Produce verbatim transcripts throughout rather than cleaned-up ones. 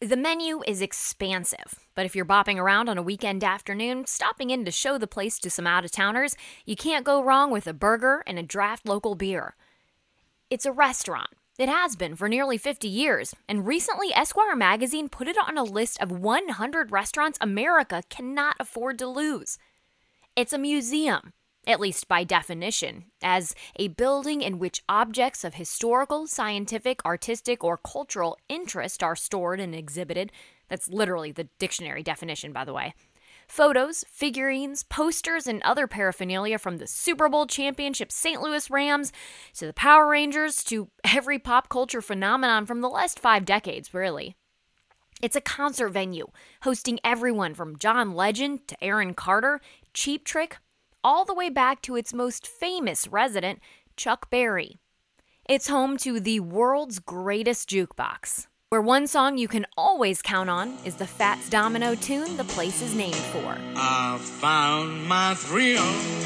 The menu is expansive, but if you're bopping around on a weekend afternoon, stopping in to show the place to some out-of-towners, you can't go wrong with a burger and a draft local beer. It's a restaurant. It has been for nearly fifty years, and recently Esquire magazine put it on a list of one hundred restaurants America cannot afford to lose. It's a museum, at least by definition, as a building in which objects of historical, scientific, artistic, or cultural interest are stored and exhibited. That's literally the dictionary definition, by the way. Photos, figurines, posters, and other paraphernalia from the Super Bowl championship Saint Louis Rams to the Power Rangers to every pop culture phenomenon from the last five decades, really. It's a concert venue, hosting everyone from John Legend to Aaron Carter, Cheap Trick, all the way back to its most famous resident, Chuck Berry. It's home to the world's greatest jukebox, where one song you can always count on is the Fats Domino tune the place is named for. I found my thrill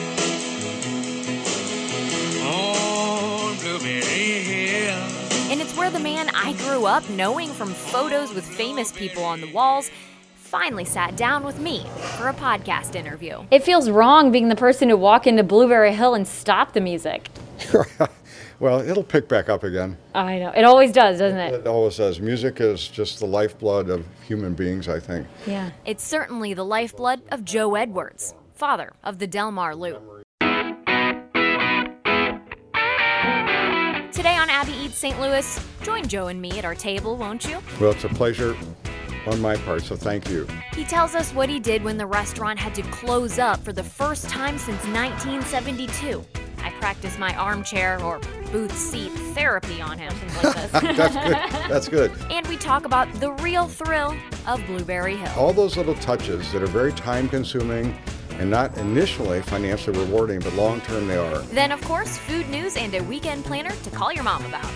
on Blueberry Hill. And it's where the man I grew up knowing from photos with famous people on the walls finally sat down with me for a podcast interview. It feels wrong being the person to walk into Blueberry Hill and stop the music. Well, it'll pick back up again. I know. It always does, doesn't it? It always does. Music is just the lifeblood of human beings, I think. Yeah. It's certainly the lifeblood of Joe Edwards, father of the Del Mar Loop. Today on Abby Eats Saint Louis, join Joe and me at our table, won't you? Well, it's a pleasure on my part, so thank you. He tells us what he did when the restaurant had to close up for the first time since nineteen seventy-two. I practice my armchair or booth seat therapy on him. Like this. That's good. That's good. And we talk about the real thrill of Blueberry Hill. All those little touches that are very time-consuming and not initially financially rewarding, but long-term they are. Then, of course, food news and a weekend planner to call your mom about.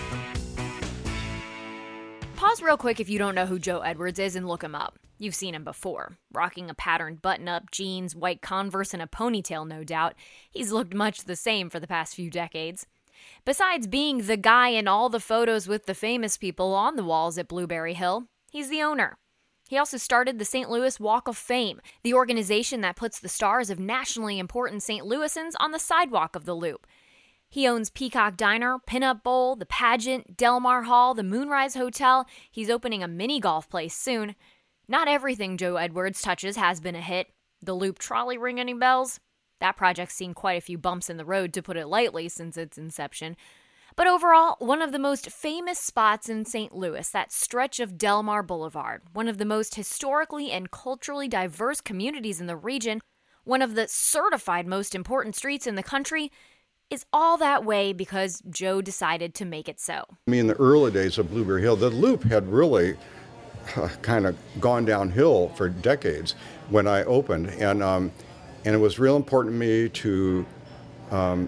Pause real quick if you don't know who Joe Edwards is and look him up. You've seen him before, rocking a patterned button-up, jeans, white Converse, and a ponytail, no doubt. He's looked much the same for the past few decades. Besides being the guy in all the photos with the famous people on the walls at Blueberry Hill, he's the owner. He also started the Saint Louis Walk of Fame, the organization that puts the stars of nationally important Saint Louisans on the sidewalk of the Loop. He owns Peacock Diner, Pinup Bowl, The Pageant, Del Mar Hall, the Moonrise Hotel. He's opening a mini golf place soon. Not everything Joe Edwards touches has been a hit. The Loop trolley ring any bells? That project's seen quite a few bumps in the road, to put it lightly, since its inception. But overall, one of the most famous spots in Saint Louis, that stretch of Del Mar Boulevard, one of the most historically and culturally diverse communities in the region, one of the certified most important streets in the country, is all that way because Joe decided to make it so. I mean, in the early days of Blueberry Hill, the Loop had really uh, kind of gone downhill for decades when I opened, and um, and it was real important to me to um,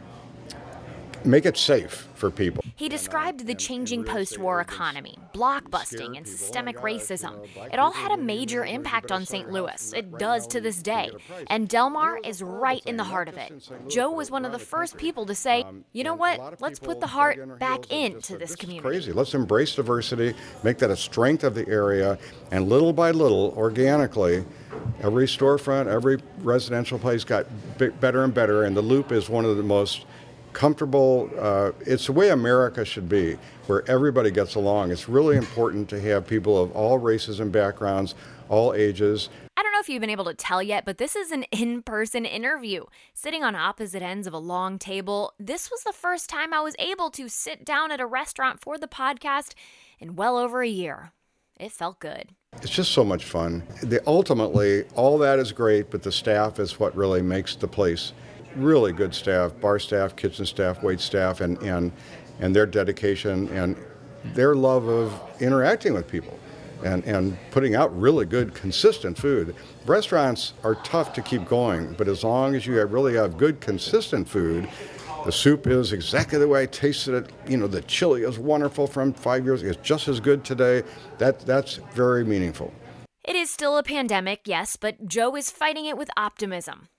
make it safe for people. He described the changing post-war economy, blockbusting, and systemic racism. It all had a major impact on Saint Louis. It does to this day. And Del Mar is right in the heart of it. Joe was one of the first people to say, you know what, let's put the heart back into this community. Crazy. Let's embrace diversity, make that a strength of the area, and little by little, organically, every storefront, every residential place got b- better and better, and the Loop is one of the most comfortable, uh, it's the way America should be, where everybody gets along. It's really important to have people of all races and backgrounds, all ages. I don't know if you've been able to tell yet, but this is an in-person interview. Sitting on opposite ends of a long table, this was the first time I was able to sit down at a restaurant for the podcast in well over a year. It felt good. It's just so much fun. The, ultimately, all that is great, but the staff is what really makes the place really good staff, bar staff, kitchen staff, wait staff, and, and, and their dedication and their love of interacting with people and, and putting out really good, consistent food. Restaurants are tough to keep going, but as long as you have really have good, consistent food, the soup is exactly the way I tasted it. You know, the chili is wonderful from five years ago. It's just as good today. That, that's very meaningful. It is still a pandemic, yes, but Joe is fighting it with optimism.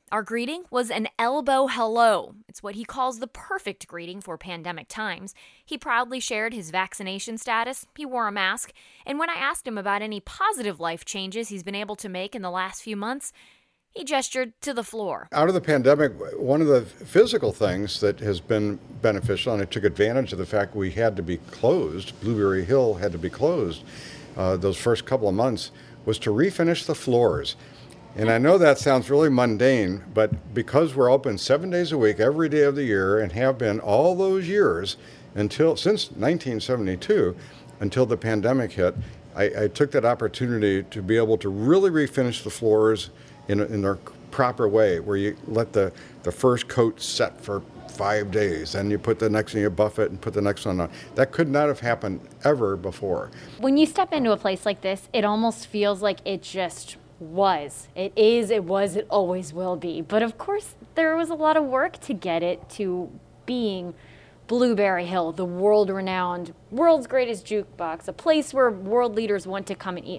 Our greeting was an elbow hello. It's what he calls the perfect greeting for pandemic times. He proudly shared his vaccination status, he wore a mask, and when I asked him about any positive life changes he's been able to make in the last few months, he gestured to the floor. Out of the pandemic, one of the physical things that has been beneficial, and I took advantage of the fact we had to be closed, Blueberry Hill had to be closed uh, those first couple of months, was to refinish the floors. And I know that sounds really mundane, but because we're open seven days a week, every day of the year, and have been all those years until since nineteen seventy-two, until the pandemic hit, I, I took that opportunity to be able to really refinish the floors in, in their proper way, where you let the, the first coat set for five days, and you put the next one, you buff it, and put the next one on. That could not have happened ever before. When you step into a place like this, it almost feels like it just was. It is, it was, it always will be. But of course, there was a lot of work to get it to being Blueberry Hill, the world-renowned, world's greatest jukebox, a place where world leaders want to come and eat.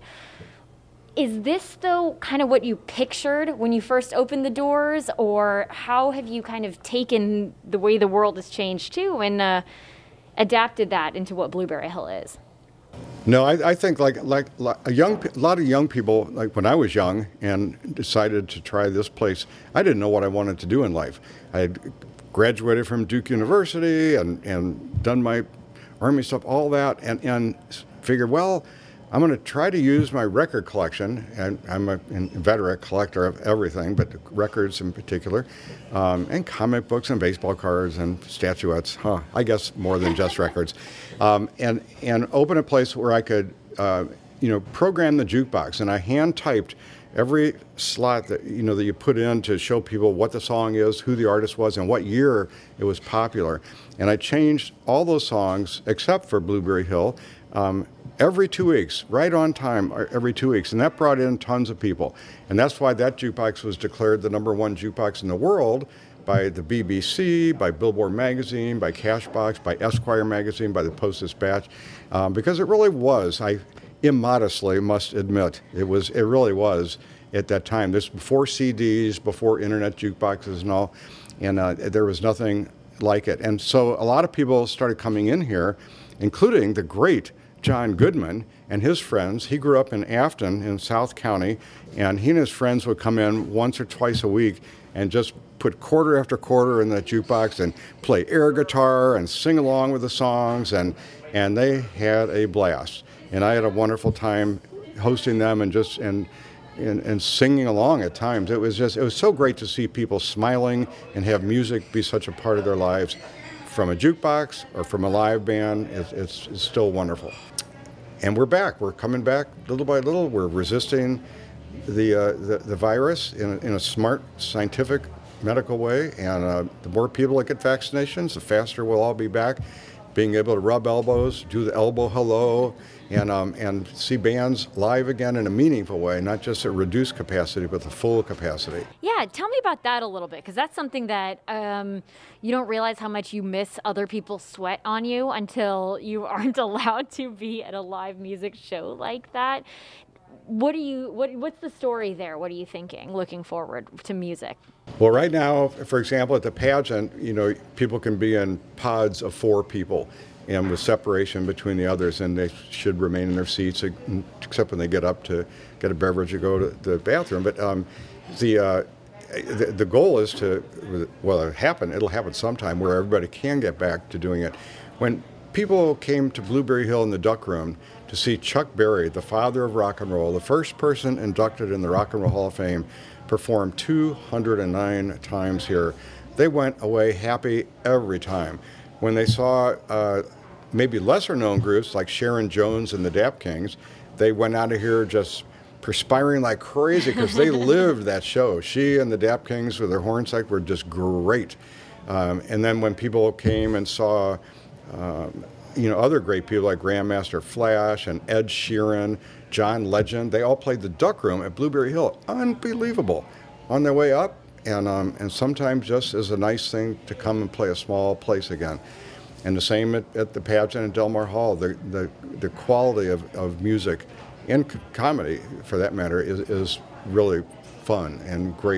Is this, though, kind of what you pictured when you first opened the doors, or how have you kind of taken the way the world has changed, too, and uh, adapted that into what Blueberry Hill is? No, I, I think like like like a young a lot of young people, like when I was young and decided to try this place, I didn't know what I wanted to do in life. I had graduated from Duke University and, and done my Army stuff, all that, and, and figured, well, I'm going to try to use my record collection, and I'm a inveterate collector of everything, but records in particular, um, and comic books and baseball cards and statuettes, huh, I guess more than just records, um, and and open a place where I could, uh, you know, program the jukebox, and I hand typed every slot that you know that you put in to show people what the song is, who the artist was, and what year it was popular, and I changed all those songs except for Blueberry Hill. Um, every two weeks, right on time, every two weeks. And that brought in tons of people. And that's why that jukebox was declared the number one jukebox in the world by the B B C, by Billboard Magazine, by Cashbox, by Esquire Magazine, by the Post-Dispatch, um, because it really was, I immodestly must admit, it was, it really was at that time. This before C Ds, before internet jukeboxes and all, and uh, there was nothing like it. And so a lot of people started coming in here, including the great John Goodman and his friends. He grew up in Afton in South County, and he and his friends would come in once or twice a week and just put quarter after quarter in that jukebox and play air guitar and sing along with the songs, and and they had a blast. And I had a wonderful time hosting them and just and and, and singing along at times. It was just it was so great to see people smiling and have music be such a part of their lives. From a jukebox or from a live band, it's, it's, it's still wonderful. And we're back. We're coming back little by little. We're resisting the uh, the, the virus in a, in a smart, scientific, medical way. And uh, the more people that get vaccinations, the faster we'll all be back, being able to rub elbows, do the elbow hello, and um, and see bands live again in a meaningful way, not just at reduced capacity, but the full capacity. Yeah, tell me about that a little bit, because that's something that um, you don't realize how much you miss other people's sweat on you until you aren't allowed to be at a live music show like that. What do you? What What's the story there? What are you thinking, looking forward to music? Well, right now, for example, at the pageant, you know, people can be in pods of four people, and with separation between the others, and they should remain in their seats except when they get up to get a beverage or go to the bathroom. But um, the, uh, the the goal is to, well, it'll happen. It'll happen sometime where everybody can get back to doing it. When people came to Blueberry Hill in the Duck Room to see Chuck Berry, the father of rock and roll, the first person inducted in the Rock and Roll Hall of Fame, perform two hundred nine times here, they went away happy every time. When they saw uh, maybe lesser known groups like Sharon Jones and the Dap Kings, they went out of here just perspiring like crazy because they lived that show. She and the Dap Kings with their horn section were just great. Um, and then when people came and saw um, you know, other great people like Grandmaster Flash and Ed Sheeran, John Legend, they all played the Duck Room at Blueberry Hill. Unbelievable. On their way up, and um, and sometimes just as a nice thing to come and play a small place again. And the same at, at the pageant at Del Mar Hall. The the, the quality of, of music and c- comedy, for that matter, is, is really fun and great.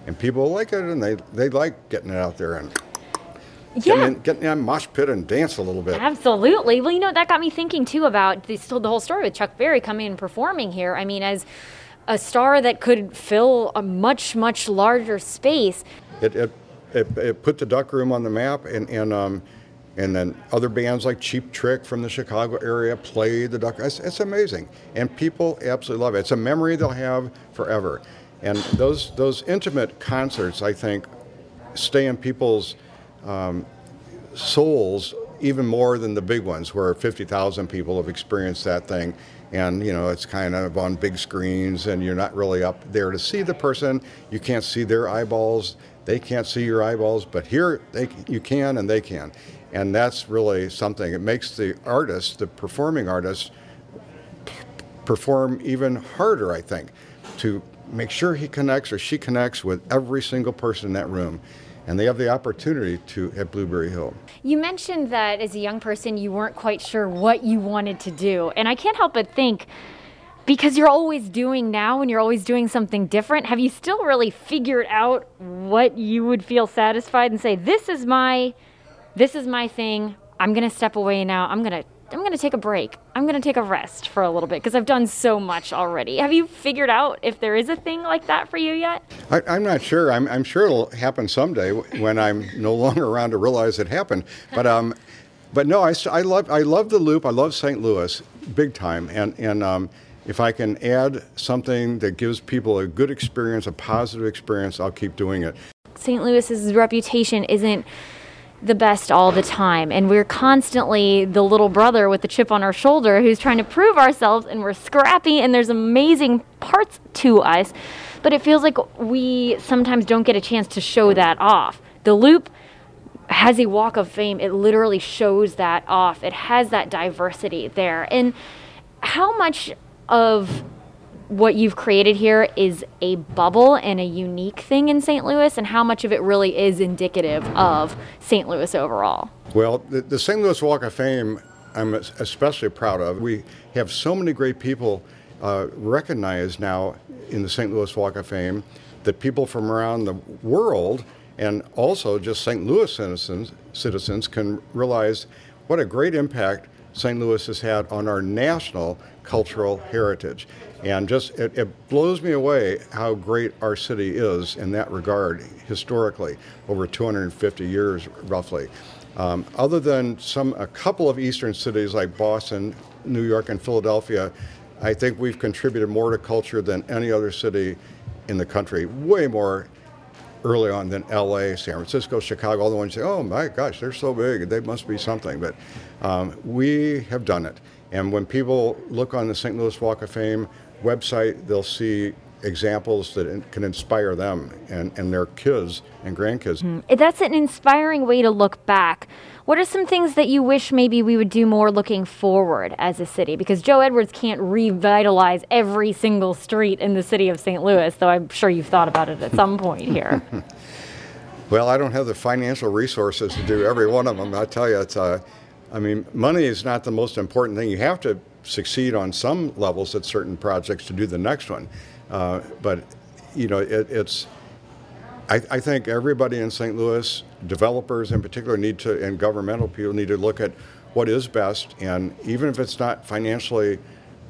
and people like it, and they, they like getting it out there and Yeah. getting in, getting in a mosh pit and dance a little bit. Absolutely. Well, you know, that got me thinking, too, about this, the whole story with Chuck Berry coming and performing here. I mean, as a star that could fill a much, much larger space. It it, it, it put the Duck Room on the map, and, and, um, and then other bands like Cheap Trick from the Chicago area played the Duck. It's, it's amazing, and people absolutely love it. It's a memory they'll have forever. And those, those intimate concerts, I think, stay in people's um, souls even more than the big ones where fifty thousand people have experienced that thing. And, you know, it's kind of on big screens and you're not really up there to see the person. You can't see their eyeballs. They can't see your eyeballs. But here they, you can and they can. And that's really something. It makes the artist, the performing artist, p- perform even harder, I think, to make sure he connects or she connects with every single person in that room. And they have the opportunity to at Blueberry Hill. You mentioned that as a young person, you weren't quite sure what you wanted to do. And I can't help but think, because you're always doing now and you're always doing something different, have you still really figured out what you would feel satisfied and say, this is my, this is my thing. I'm going to step away now. I'm going to I'm going to take a break. I'm going to take a rest for a little bit because I've done so much already. Have you figured out if there is a thing like that for you yet? I, I'm not sure. I'm, I'm sure it'll happen someday when I'm no longer around to realize it happened. But um, but no, I, I love I love the Loop. I love Saint Louis big time. And and um, if I can add something that gives people a good experience, a positive experience, I'll keep doing it. Saint Louis's reputation isn't the best all the time, and we're constantly the little brother with the chip on our shoulder who's trying to prove ourselves, and we're scrappy and there's amazing parts to us, but it feels like we sometimes don't get a chance to show that off. The Loop has a walk of fame. It literally shows that off. It has that diversity there. And how much of what you've created here is a bubble and a unique thing in Saint Louis, and how much of it really is indicative of Saint Louis overall? Well, the, the Saint Louis Walk of Fame, I'm especially proud of. We have so many great people uh, recognized now in the Saint Louis Walk of Fame that people from around the world and also just Saint Louis citizens, citizens can realize what a great impact Saint Louis has had on our national cultural heritage. And just, it, it blows me away how great our city is in that regard, historically, over two hundred fifty years, roughly. Um, other than some, a couple of eastern cities like Boston, New York, and Philadelphia, I think we've contributed more to culture than any other city in the country, way more early on than L A, San Francisco, Chicago. All the ones say, oh my gosh, they're so big, they must be something. But um, we have done it. And when people look on the Saint Louis Walk of Fame website, they'll see examples that can inspire them and, and their kids and grandkids. Mm-hmm. That's an inspiring way to look back. What are some things that you wish maybe we would do more looking forward as a city? Because Joe Edwards can't revitalize every single street in the city of Saint Louis, though I'm sure you've thought about it at some point here. Well, I don't have the financial resources to do every one of them. I tell you, it's uh, I mean, money is not the most important thing. You have to succeed on some levels at certain projects to do the next one. Uh, but, you know, it, it's, I, I think everybody in Saint Louis, developers in particular, need to, and governmental people need to look at what is best. And even if it's not financially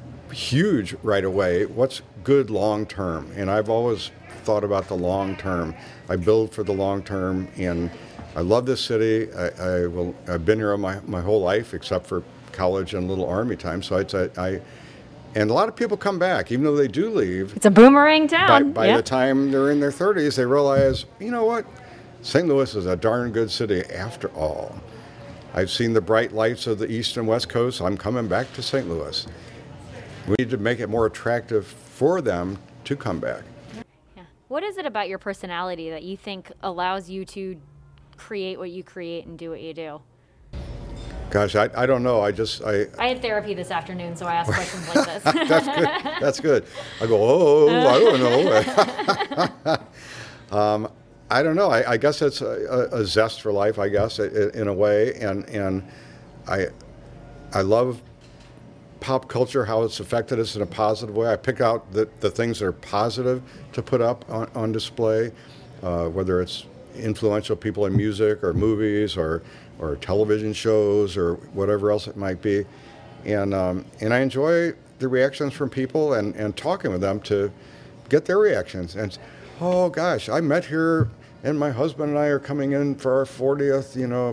huge right away, what's good long term? And I've always thought about the long term. I build for the long term, and I love this city. I, I will, I've been here my, my whole life, except for college and little Army time. So I'd say I, and a lot of people come back, even though they do leave. It's a boomerang town. By, by yep. the time they're in their thirties, they realize, you know what? Saint Louis is a darn good city after all. I've seen the bright lights of the East and West Coast. I'm coming back to Saint Louis. We need to make it more attractive for them to come back. Yeah. What is it about your personality that you think allows you to create what you create and do what you do? Gosh, I, I don't know. I just I. I had therapy this afternoon, so I ask questions like this. That's good. That's good. I go, oh, I don't know. um, I don't know. I, I guess it's a, a zest for life. I guess in a way, and and I I love pop culture, how it's affected us in a positive way. I pick out the, the things that are positive to put up on, on display. uh, whether it's influential people in music or movies or, or television shows or whatever else it might be. And, um, and I enjoy the reactions from people and, and talking with them to get their reactions. And, oh gosh, I met here and my husband and I are coming in for our fortieth, you know,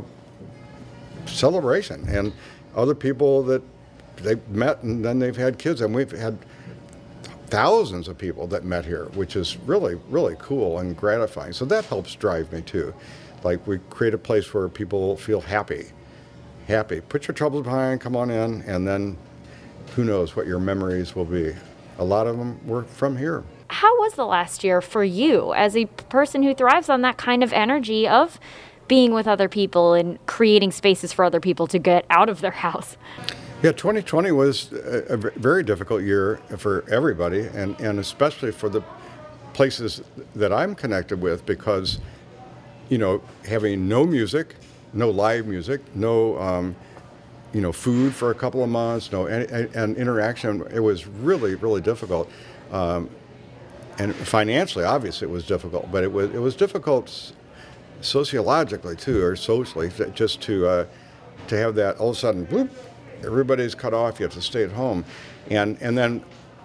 celebration. And other people that they've met and then they've had kids. And we've had thousands of people that met here, which is really, really cool and gratifying. So that helps drive me too. Like we create a place where people feel happy, happy. Put your troubles behind, come on in, and then who knows what your memories will be. A lot of them were from here. How was the last year for you as a person who thrives on that kind of energy of being with other people and creating spaces for other people to get out of their house? Yeah, twenty twenty was a, a very difficult year for everybody, and, and especially for the places that I'm connected with, because, you know, having no music, no live music, no, um, you know, food for a couple of months, no, and, and interaction, it was really, really difficult. Um, and financially, obviously, it was difficult, but it was it was difficult sociologically too, or socially, just to uh, to have that all of a sudden, bloop, everybody's cut off, you have to stay at home. And and then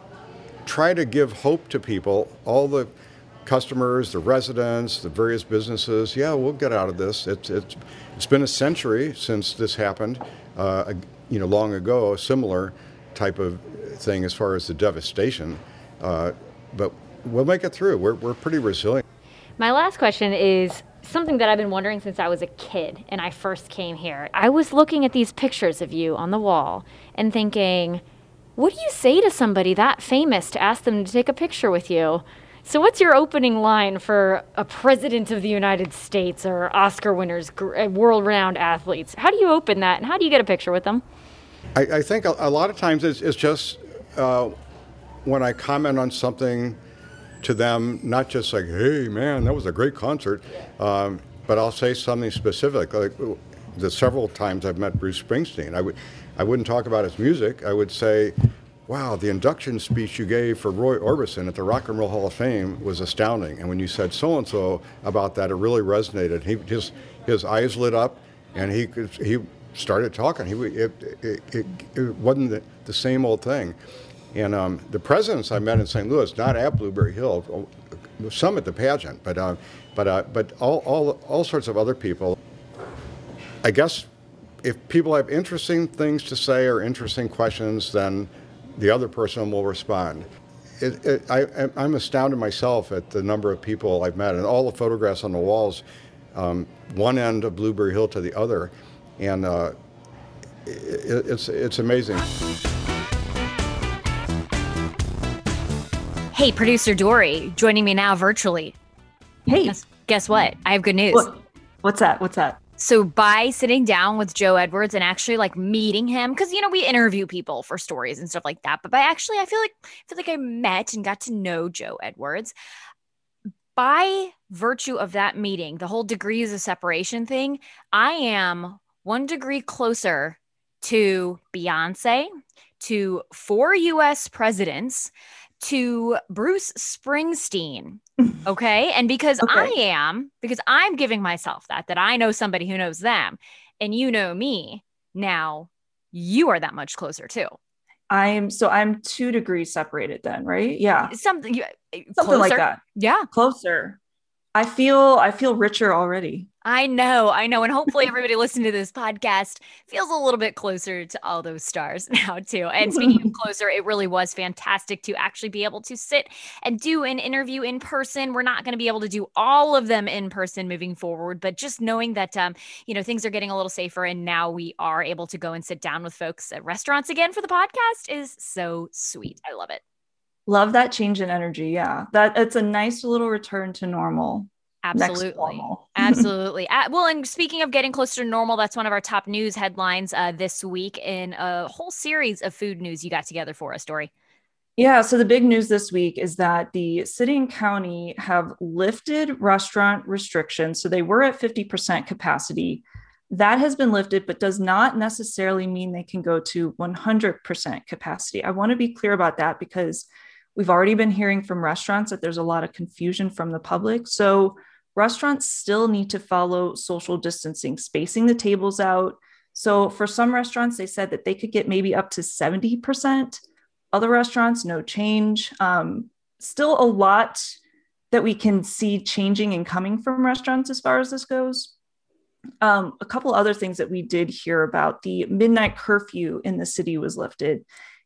try to give hope to people, all the customers, the residents, the various businesses. Yeah, we'll get out of this. It's it's it's been a century since this happened, uh, you know, long ago, a similar type of thing as far as the devastation. Uh, but we'll make it through. We're we're pretty resilient. My last question is something that I've been wondering since I was a kid and I first came here. I was looking at these pictures of you on the wall and thinking, what do you say to somebody that famous to ask them to take a picture with you? So what's your opening line for a president of the United States or Oscar winners, world-renowned athletes? How do you open that and how do you get a picture with them? I, I think a, a lot of times it's, it's just uh, when I comment on something to them, not just like, hey, man, that was a great concert, um, but I'll say something specific. Like the several times I've met Bruce Springsteen, I, would, I wouldn't talk about his music. I would say, wow, the induction speech you gave for Roy Orbison at the Rock and Roll Hall of Fame was astounding. And when you said so-and-so about that, it really resonated. He just, his eyes lit up, and he he started talking. He It, it, it, it wasn't the, the same old thing. And um, the presidents I met in Saint Louis, not at Blueberry Hill, some at the pageant, but uh, but uh, but all, all all sorts of other people. I guess if people have interesting things to say or interesting questions, then the other person will respond. It, it, I, I'm astounded myself at the number of people I've met and all the photographs on the walls, um, one end of Blueberry Hill to the other, and uh, it, it's it's amazing. Hey, producer Dory, joining me now virtually. Hey. Guess, guess what? I have good news. What? What's that? What's that? So by sitting down with Joe Edwards and actually like meeting him, because, you know, we interview people for stories and stuff like that. But by actually, I feel like I feel like I met and got to know Joe Edwards. By virtue of that meeting, the whole degrees of separation thing, I am one degree closer to Beyonce, to four U S presidents, to Bruce Springsteen. Okay. And because Okay. I am, because I'm giving myself that, that I know somebody who knows them and you know me, now you are that much closer too. I'm so I'm two degrees separated then, right? Yeah. Something, you- Something closer. like that. Yeah. Closer. I feel I feel richer already. I know, I know. And hopefully everybody listening to this podcast feels a little bit closer to all those stars now too. And speaking of closer, it really was fantastic to actually be able to sit and do an interview in person. We're not going to be able to do all of them in person moving forward, but just knowing that, um, you know, things are getting a little safer and now we are able to go and sit down with folks at restaurants again for the podcast is so sweet. I love it. Love that change in energy. Yeah. That it's a nice little return to normal. Next Absolutely. normal. Absolutely. Uh, well, and speaking of getting closer to normal, that's one of our top news headlines uh, this week in a whole series of food news you got together for us, Dory. Yeah. So the big news this week is that the city and county have lifted restaurant restrictions. So they were at fifty percent capacity. That has been lifted, but does not necessarily mean they can go to one hundred percent capacity. I want to be clear about that because We've already been hearing from restaurants that there's a lot of confusion from the public. So restaurants still need to follow social distancing, spacing the tables out. So for some restaurants, they said that they could get maybe up to seventy percent. Other restaurants, no change. Um, still a lot that we can see changing and coming from restaurants as far as this goes. Um, a couple other things that we did hear about: the midnight curfew in the city was lifted,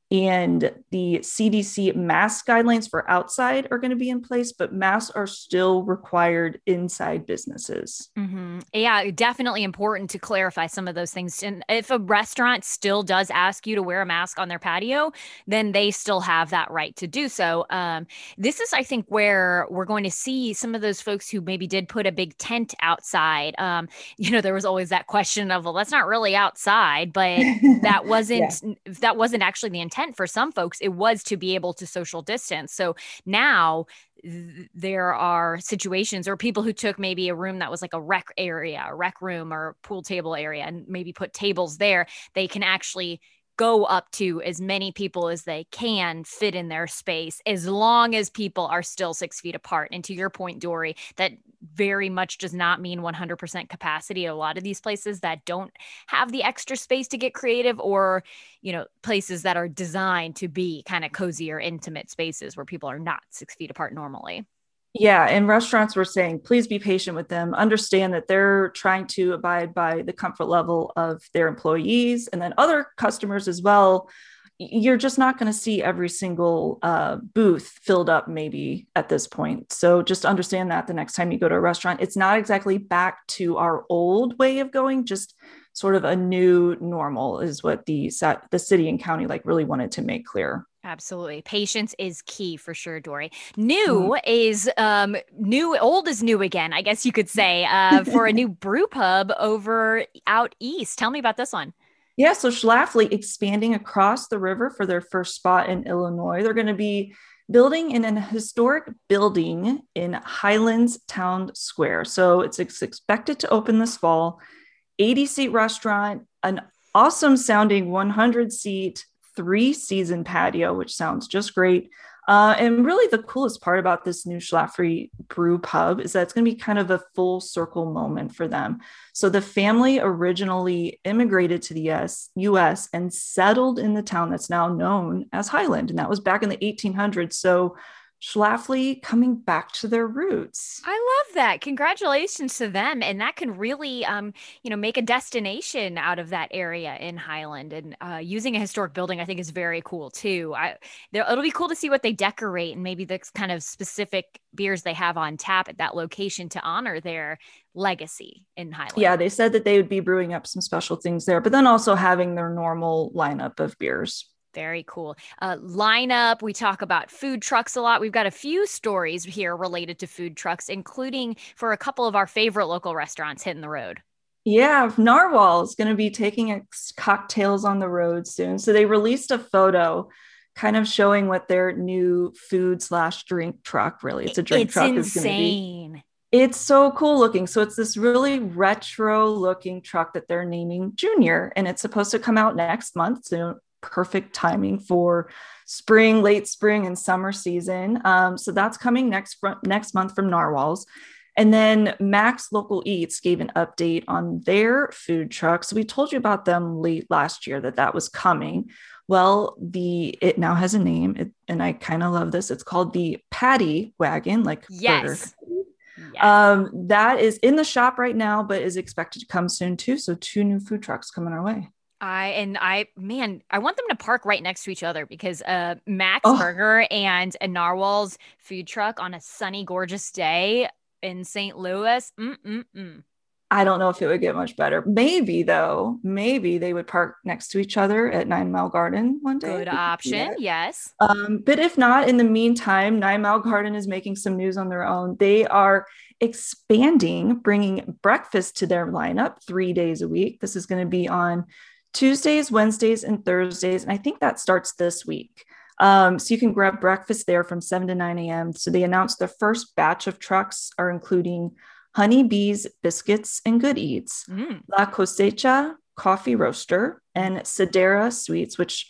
and the C D C mask guidelines for outside are going to be in place, but masks are still required inside businesses. Mm-hmm. Yeah, definitely important to clarify some of those things. And if a restaurant still does ask you to wear a mask on their patio, then they still have that right to do so. Um, this is, I think, where we're going to see some of those folks who maybe did put a big tent outside. Um, you know, there was always that question of, well, that's not really outside, but that wasn't yeah. that wasn't actually the intent. For some folks, it was to be able to social distance. So now th- there are situations or people who took maybe a room that was like a rec area, a rec room or pool table area, and maybe put tables there. They can actually go up to as many people as they can fit in their space, as long as people are still six feet apart. And to your point, Dory, that very much does not mean one hundred percent capacity. A lot of these places that don't have the extra space to get creative, or, you know, places that are designed to be kind of cozier, intimate spaces where people are not six feet apart normally. Yeah, and restaurants were saying, please be patient with them. Understand that they're trying to abide by the comfort level of their employees and then other customers as well. You're just not going to see every single uh, booth filled up maybe at this point. So just understand that the next time you go to a restaurant, it's not exactly back to our old way of going, just sort of a new normal is what the, the city and county like really wanted to make clear. Absolutely. Patience is key for sure, Dory. New mm. is um, new, old is new again, I guess you could say, uh, for a new brew pub over out east. Tell me about this one. Yeah, so Schlafly expanding across the river for their first spot in Illinois. They're going to be building in an historic building in Highlands Town Square. So it's, it's expected to open this fall. eighty seat restaurant, an awesome sounding one hundred seat three season patio, which sounds just great. Uh, and really the coolest part about this new Schlafly brew pub is that it's going to be kind of a full circle moment for them. So the family originally immigrated to the U S and settled in the town that's now known as Highland. And that was back in the eighteen hundreds. So Schlafly coming back to their roots. I love that. Congratulations to them. And that can really, um, you know, make a destination out of that area in Highland. And uh, using a historic building, I think, is very cool too. I, it'll be cool to see what they decorate and maybe the kind of specific beers they have on tap at that location to honor their legacy in Highland. Yeah, they said that they would be brewing up some special things there, but then also having their normal lineup of beers. Very cool. Uh, lineup. We talk about food trucks a lot. We've got a few stories here related to food trucks, including for a couple of our favorite local restaurants hitting the road. Yeah, Narwhal is going to be taking its cocktails on the road soon. So they released a photo kind of showing what their new food slash drink truck, really, it's a drink it's truck, insane. is going to be. It's so cool looking. So it's this really retro looking truck that they're naming Junior, and it's supposed to come out next month. So perfect timing for spring, late spring and summer season. Um, so that's coming next fr- next month from Narwhals. And then Max Local Eats gave an update on their food truck. So we told you about them late last year that that was coming. Well, the it now has a name, it, and I kind of love this. It's called the Patty Wagon, like yes. burger. Yes. Um, that is in the shop right now, but is expected to come soon too. So two new food trucks coming our way. I and I, man, I want them to park right next to each other because uh, Max Oh. Burger and a Narwhal's food truck on a sunny, gorgeous day in Saint Louis. Mm-mm-mm. I don't know if it would get much better. Maybe though, maybe they would park next to each other at Nine Mile Garden one day. Good option. Yes. Um, but if not, in the meantime, Nine Mile Garden is making some news on their own. They are expanding, bringing breakfast to their lineup three days a week. This is going to be on Tuesdays, Wednesdays, and Thursdays. And I think that starts this week. Um, so you can grab breakfast there from seven to nine a.m. So they announced the first batch of trucks are including Honey Bees Biscuits and Good Eats, Mm. La Cosecha Coffee Roaster, and Sedera Sweets, which I've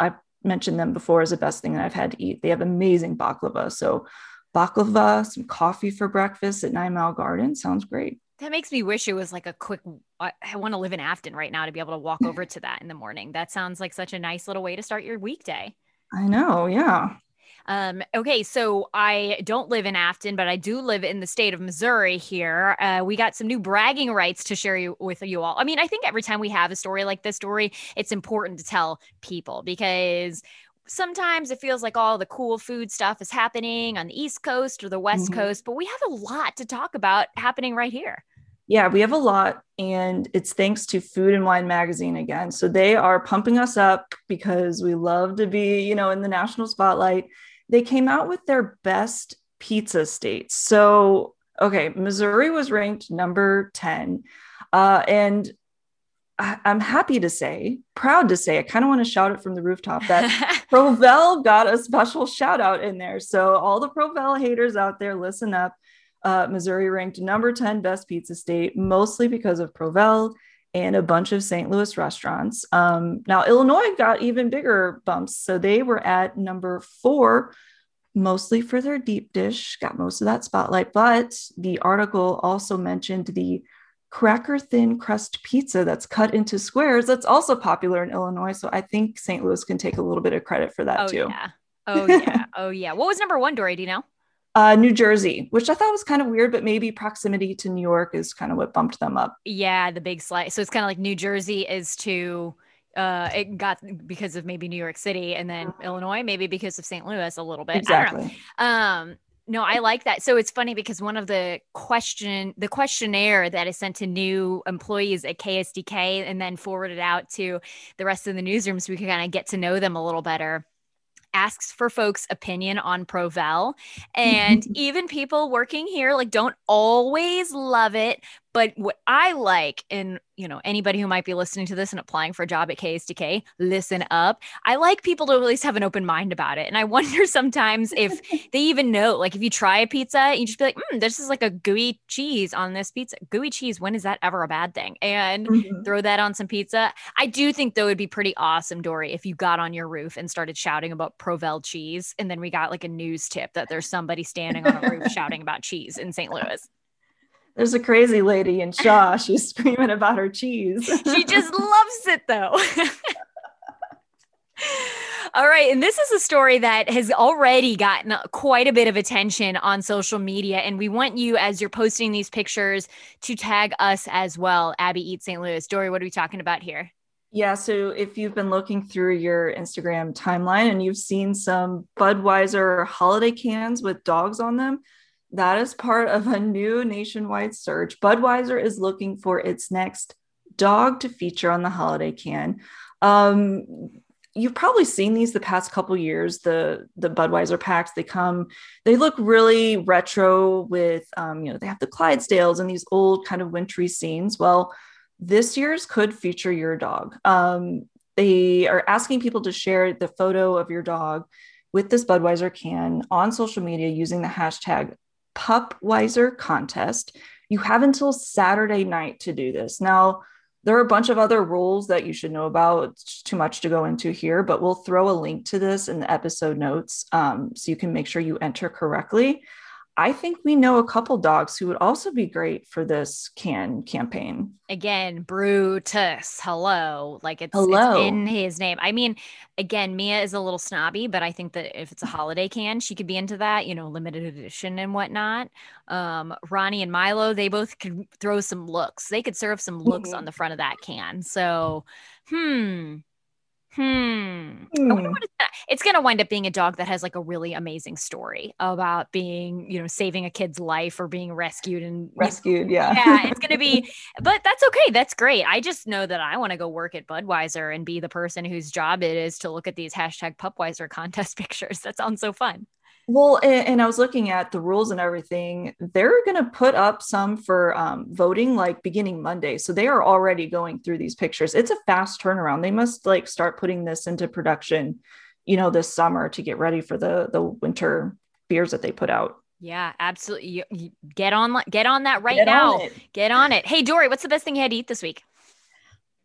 mentioned them before as the best thing that I've had to eat. They have amazing baklava. So baklava, some coffee for breakfast at Nine Mile Garden. Sounds great. That makes me wish it was like a quick, I, I want to live in Afton right now to be able to walk over to that in the morning. That sounds like such a nice little way to start your weekday. I know. Yeah. Um, okay, so I don't live in Afton, but I do live in the state of Missouri here. Uh, we got some new bragging rights to share you, with you all. I mean, I think every time we have a story like this story, it's important to tell people because sometimes it feels like all the cool food stuff is happening on the East Coast or the West mm-hmm. Coast, but we have a lot to talk about happening right here. Yeah, we have a lot, and it's thanks to Food and Wine Magazine again. So they are pumping us up because we love to be, you know, in the national spotlight. They came out with their best pizza states. So, okay, Missouri was ranked number ten. Uh, and I- I'm happy to say, proud to say, I kind of want to shout it from the rooftop that Provel got a special shout out in there. So all the Provel haters out there, listen up. Uh, Missouri ranked number ten best pizza state, mostly because of Provel and a bunch of Saint Louis restaurants. Um, now, Illinois got even bigger bumps. So they were at number four, mostly for their deep dish, got most of that spotlight. But the article also mentioned the cracker thin crust pizza that's cut into squares. That's also popular in Illinois. So I think Saint Louis can take a little bit of credit for that oh, too. Yeah. Oh, yeah. Oh, yeah. What was number one, Dory? Do you know? Uh, New Jersey, which I thought was kind of weird, but maybe proximity to New York is kind of what bumped them up. Yeah, the big slide. So it's kind of like New Jersey is to, uh, it got because of maybe New York City, and then Illinois, maybe because of Saint Louis a little bit. Exactly. I don't know. Um, no, I like that. So it's funny because one of the question, the questionnaire that is sent to new employees at K S D K and then forwarded out to the rest of the newsrooms, so we can kind of get to know them a little better, asks for folks' opinion on Provel. And even people working here like don't always love it. But what I like, and you know, anybody who might be listening to this and applying for a job at K S D K, listen up. I like people to at least have an open mind about it. And I wonder sometimes if they even know, like if you try a pizza, you just be like, mm, this is like a gooey cheese on this pizza. Gooey cheese, when is that ever a bad thing? And mm-hmm. throw that on some pizza. I do think though it'd be pretty awesome, Dory, if you got on your roof and started shouting about Provel cheese. And then we got like a news tip that there's somebody standing on a roof shouting about cheese in Saint Louis. There's a crazy lady in Shaw. She's screaming about her cheese. She just loves it, though. All right. And this is a story that has already gotten quite a bit of attention on social media. And we want you, as you're posting these pictures, to tag us as well. Abby Eats Saint Louis. Dory, what are we talking about here? Yeah, so if you've been looking through your Instagram timeline and you've seen some Budweiser holiday cans with dogs on them, that is part of a new nationwide search. Budweiser is looking for its next dog to feature on the holiday can. Um, you've probably seen these the past couple years, the, the Budweiser packs. They come, they look really retro with, um, you know, they have the Clydesdales and these old kind of wintry scenes. Well, this year's could feature your dog. Um, they are asking people to share the photo of your dog with this Budweiser can on social media using the hashtag Pupweiser contest. You have until Saturday night to do this. Now, there are a bunch of other rules that you should know about. It's too much to go into here, but we'll throw a link to this in the episode notes um, so you can make sure you enter correctly. I think we know a couple dogs who would also be great for this can campaign. Again, Brutus. Hello. Like it's, hello. It's in his name. I mean, again, Mia is a little snobby, but I think that if it's a holiday can, she could be into that, you know, limited edition and whatnot. Um, Ronnie and Milo, they both could throw some looks. They could serve some looks mm-hmm. on the front of that can. So, hmm. Hmm. Mm. It's going to wind up being a dog that has like a really amazing story about being, you know, saving a kid's life or being rescued and rescued. Yeah. Yeah. It's going to be, but that's okay. That's great. I just know that I want to go work at Budweiser and be the person whose job it is to look at these hashtag Pupweiser contest pictures. That sounds so fun. Well, and, and I was looking at the rules and everything. They're going to put up some for um, voting like beginning Monday. So they are already going through these pictures. It's a fast turnaround. They must like start putting this into production, you know, this summer to get ready for the, the winter beers that they put out. Yeah, absolutely. You, you get on, get on that right get now. On get on it. Hey, Dory, what's the best thing you had to eat this week?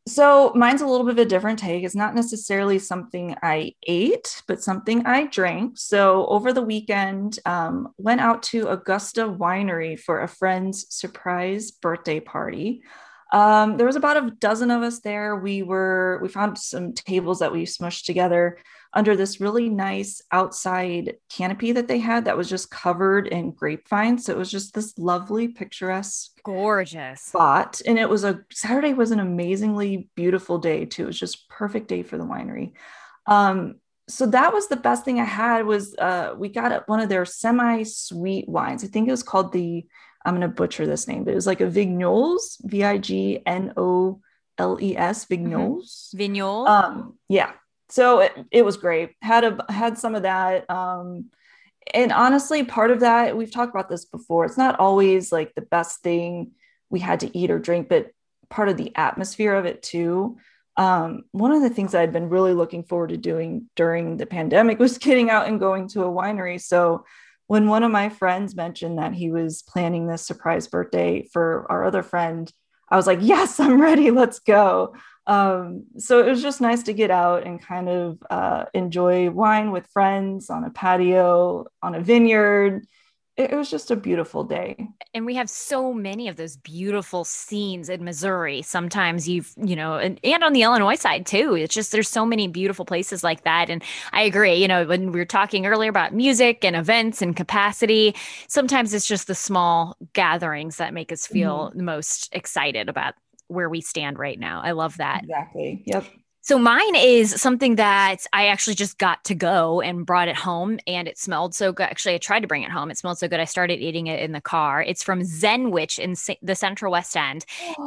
So mine's a little bit of a different take. It's not necessarily something I ate, but something I drank. So over the weekend, um, went out to Augusta Winery for a friend's surprise birthday party. Um, there was about a dozen of us there. We were we found some tables that we smushed together under this really nice outside canopy that they had that was just covered in grapevine. So it was just this lovely, picturesque Gorgeous. spot. And it was a Saturday was an amazingly beautiful day too. It was just perfect day for the winery. Um, so that was the best thing I had was uh, we got one of their semi-sweet wines. I think it was called the, I'm going to butcher this name, but it was like a Vignoles, V I G N O L E S, Vignoles. Vignole. Um, yeah. So it, it was great. Had a had some of that. Um, and honestly, part of that, we've talked about this before. It's not always like the best thing we had to eat or drink, but part of the atmosphere of it too. Um, one of the things I'd been really looking forward to doing during the pandemic was getting out and going to a winery. So when one of my friends mentioned that he was planning this surprise birthday for our other friend, I was like, yes, I'm ready. Let's go. Um, so it was just nice to get out and kind of uh, enjoy wine with friends on a patio, on a vineyard. It, it was just a beautiful day. And we have so many of those beautiful scenes in Missouri. Sometimes you've, you know, and, and on the Illinois side too. It's just there's so many beautiful places like that. And I agree, you know, when we were talking earlier about music and events and capacity, sometimes it's just the small gatherings that make us feel Mm-hmm. the most excited about where we stand right now. I love that. Exactly. Yep. So mine is something that I actually just got to go and brought it home, and it smelled so good. Actually, I tried to bring it home. It smelled so good. I started eating it in the car. It's from Zenwich in Sa- the Central West End.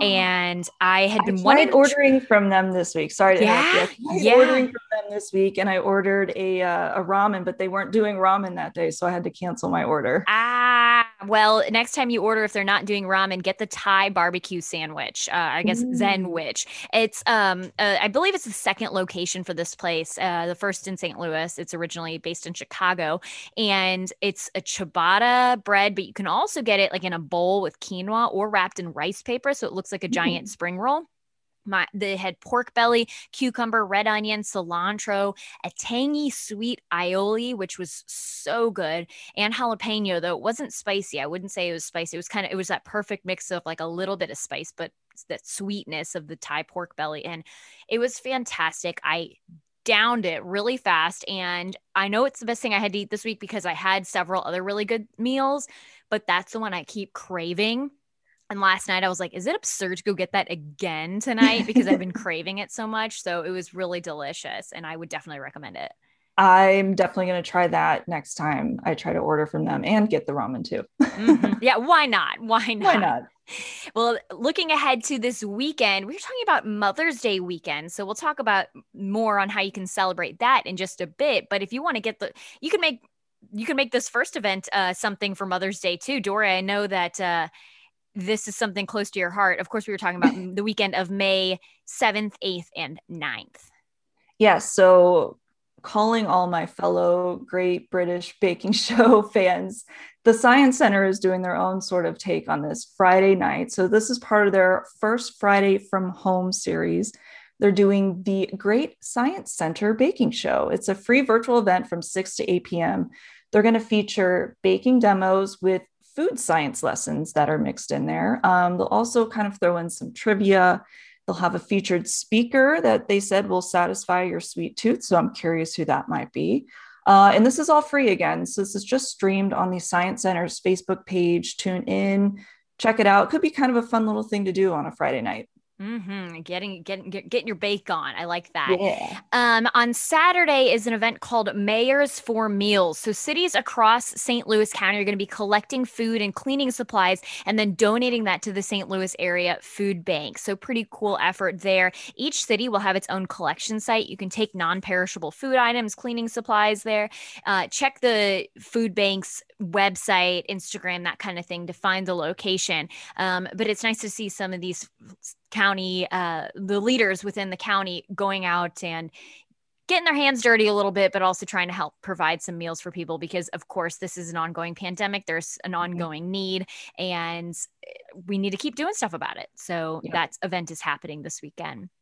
And I had I been tried wanting to tr- ordering from them this week. Sorry to interrupt you. Yeah, I tried yeah. ordering from them this week, and I ordered a uh, a ramen, but they weren't doing ramen that day, so I had to cancel my order. Ah, well, next time you order, if they're not doing ramen, get the Thai barbecue sandwich. Uh, I guess Ooh. Zenwich. It's, um, uh, I believe it's the second location for this place. Uh, the first in Saint Louis. It's originally based in Chicago, and it's a ciabatta bread, but you can also get it like in a bowl with quinoa or wrapped in rice paper, so it looks like a giant Mm. spring roll. My, they had pork belly, cucumber, red onion, cilantro, a tangy sweet aioli, which was so good, and jalapeno, though it wasn't spicy. I wouldn't say it was spicy. It was kind of, it was that perfect mix of like a little bit of spice, but that sweetness of the Thai pork belly. And it was fantastic. I downed it really fast. And I know it's the best thing I had to eat this week because I had several other really good meals, but that's the one I keep craving. And last night I was like, is it absurd to go get that again tonight? Because I've been craving it so much. So it was really delicious and I would definitely recommend it. I'm definitely going to try that next time I try to order from them and get the ramen too. Mhm. Yeah, why not? Why not? Why not? Well, looking ahead to this weekend, we were talking about Mother's Day weekend. So we'll talk about more on how you can celebrate that in just a bit. But if you want to get the, you can make, you can make this first event uh, something for Mother's Day too. Dory, I know that uh, this is something close to your heart. Of course, we were talking about the weekend of May seventh, eighth, and ninth. Yes. So calling all my fellow Great British Baking Show fans, the Science Center is doing their own sort of take on this Friday night. So this is part of their first Friday from Home series. They're doing the Great Science Center Baking Show. It's a free virtual event from six to eight p.m. They're going to feature baking demos with food science lessons that are mixed in there. Um, they'll also kind of throw in some trivia. They'll have a featured speaker that they said will satisfy your sweet tooth. So I'm curious who that might be. Uh, and this is all free again. So this is just streamed on the Science Center's Facebook page. Tune in, check it out. Could be kind of a fun little thing to do on a Friday night. Mm-hmm. Getting, getting, get, getting your bake on. I like that. Yeah. Um, on Saturday is an event called Mayors for Meals. So cities across Saint Louis County are going to be collecting food and cleaning supplies and then donating that to the Saint Louis area food bank. So pretty cool effort there. Each city will have its own collection site. You can take non-perishable food items, cleaning supplies there. Uh, check the food bank's website, Instagram, that kind of thing to find the location. Um, but it's nice to see some of these county, uh, the leaders within the county going out and getting their hands dirty a little bit, but also trying to help provide some meals for people because, of course, this is an ongoing pandemic. There's an ongoing need, and we need to keep doing stuff about it. So Yep. that event is happening this weekend.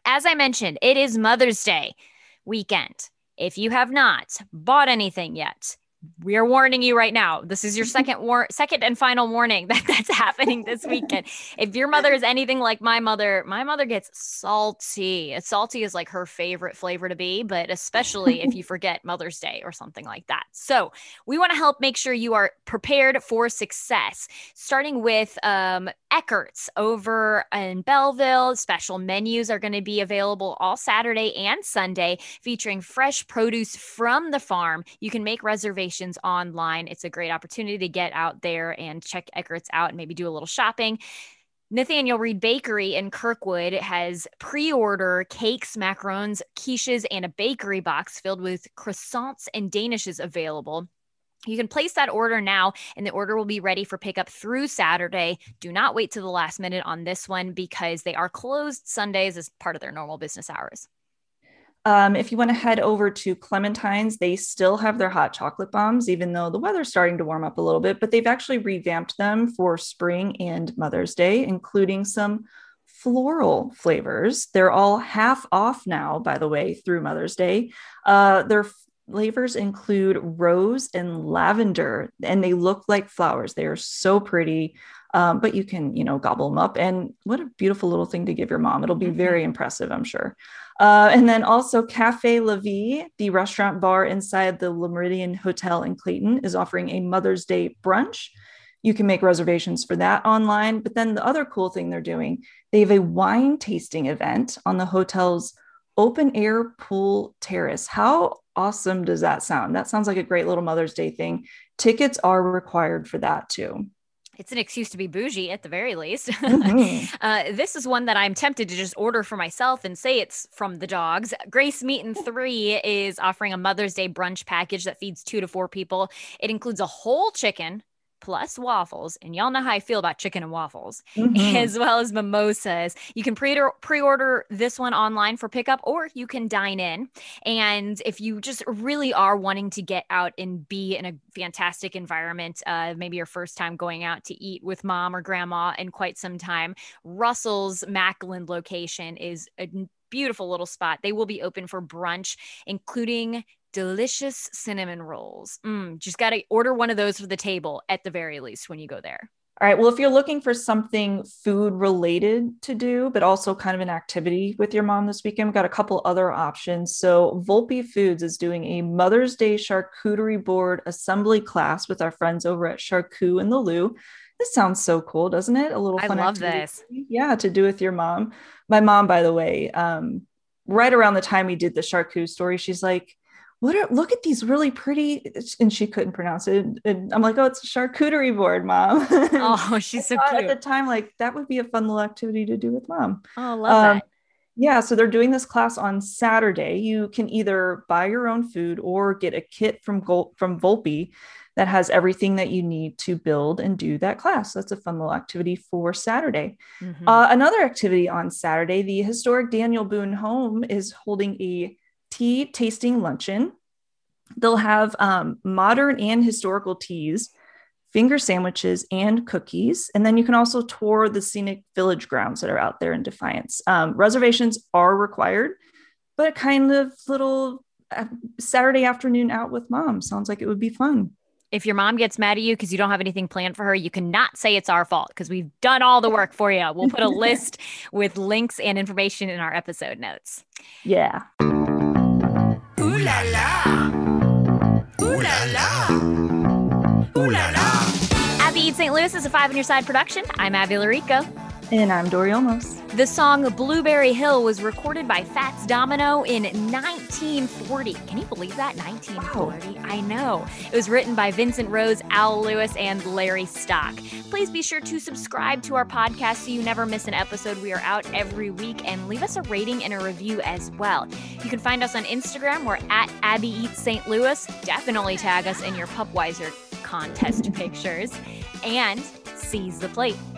as I mentioned, it is Mother's Day weekend. If you have not bought anything yet, we are warning you right now. This is your second war- second and final warning that that's happening this weekend. If your mother is anything like my mother, my mother gets salty. Salty is like her favorite flavor to be, but especially if you forget Mother's Day or something like that. So we want to help make sure you are prepared for success, starting with um, Eckert's over in Belleville. Special menus are going to be available all Saturday and Sunday, featuring fresh produce from the farm. You can make reservations online. It's a great opportunity to get out there and check Eckert's out and maybe do a little shopping. Nathaniel Reed Bakery in Kirkwood has pre-order cakes, macarons, quiches, and a bakery box filled with croissants and danishes available. You can place that order now, and the order will be ready for pickup through Saturday. Do not wait to the last minute on this one because they are closed Sundays as part of their normal business hours. Um, if you want to head over to Clementine's, they still have their hot chocolate bombs, even though the weather's starting to warm up a little bit, but they've actually revamped them for spring and Mother's Day, including some floral flavors. They're all half off now, by the way, through Mother's Day. Uh, their flavors include rose and lavender, and they look like flowers. They are so pretty. Um, but you can, you know, gobble them up. And what a beautiful little thing to give your mom. It'll be very impressive, I'm sure. Uh, and then also Cafe La Vie, the restaurant bar inside the Le Meridian Hotel in Clayton, is offering a Mother's Day brunch. You can make reservations for that online. But then the other cool thing they're doing, they have a wine tasting event on the hotel's open air pool terrace. How awesome does that sound? That sounds like a great little Mother's Day thing. Tickets are required for that too. It's an excuse to be bougie at the very least. Mm-hmm. uh, this is one that I'm tempted to just order for myself and say it's from the dogs. Grace Meat and Three is offering a Mother's Day brunch package that feeds two to four people. It includes a whole chicken plus waffles, and y'all know how I feel about chicken and waffles, Mm-hmm. as well as mimosas. You can pre- pre-order this one online for pickup, or you can dine in. And if you just really are wanting to get out and be in a fantastic environment, uh, maybe your first time going out to eat with mom or grandma in quite some time, Russell's Macklin location is a beautiful little spot. They will be open for brunch, including delicious cinnamon rolls. Mm, just got to order one of those for the table at the very least when you go there. All right. Well, if you're looking for something food related to do, but also kind of an activity with your mom this weekend, we've got a couple other options. So Volpe Foods is doing a Mother's Day charcuterie board assembly class with our friends over at Charcu in the Lou. This sounds so cool, doesn't it? A little I fun love activity. this. Yeah, to do with your mom. My mom, by the way, um, right around the time we did the Charcu story, she's like, what are, look at these really pretty, and she couldn't pronounce it. And I'm like, oh, it's a charcuterie board, mom. Oh, she's so cute. At the time, like that would be a fun little activity to do with mom. Oh, I love Um, that. Yeah, so they're doing this class on Saturday. You can either buy your own food or get a kit from Gol- from Volpe that has everything that you need to build and do that class. That's a fun little activity for Saturday. Mhm. Uh, another activity on Saturday, the historic Daniel Boone Home is holding a tea tasting luncheon. They'll have um, modern and historical teas, finger sandwiches, and cookies. And then you can also tour the scenic village grounds that are out there in Defiance. Um, reservations are required, but kind of little uh, Saturday afternoon out with mom. Sounds like it would be fun. If your mom gets mad at you because you don't have anything planned for her, you cannot say it's our fault because we've done all the work for you. We'll put a list with links and information in our episode notes. Yeah. Ooh la la. Ooh la la. Ooh la la. Abby Eats Saint Louis is a Five on Your Side production. I'm Abby Larico. And I'm Dory Olmos. The song Blueberry Hill was recorded by Fats Domino in nineteen forty. Can you believe that? nineteen forty? Wow. I know. It was written by Vincent Rose, Al Lewis, and Larry Stock. Please be sure to subscribe to our podcast so you never miss an episode. We are out every week, and leave us a rating and a review as well. You can find us on Instagram. We're at Abby Eats Saint Louis. Definitely tag us in your Pupweiser contest pictures. And seize the plate.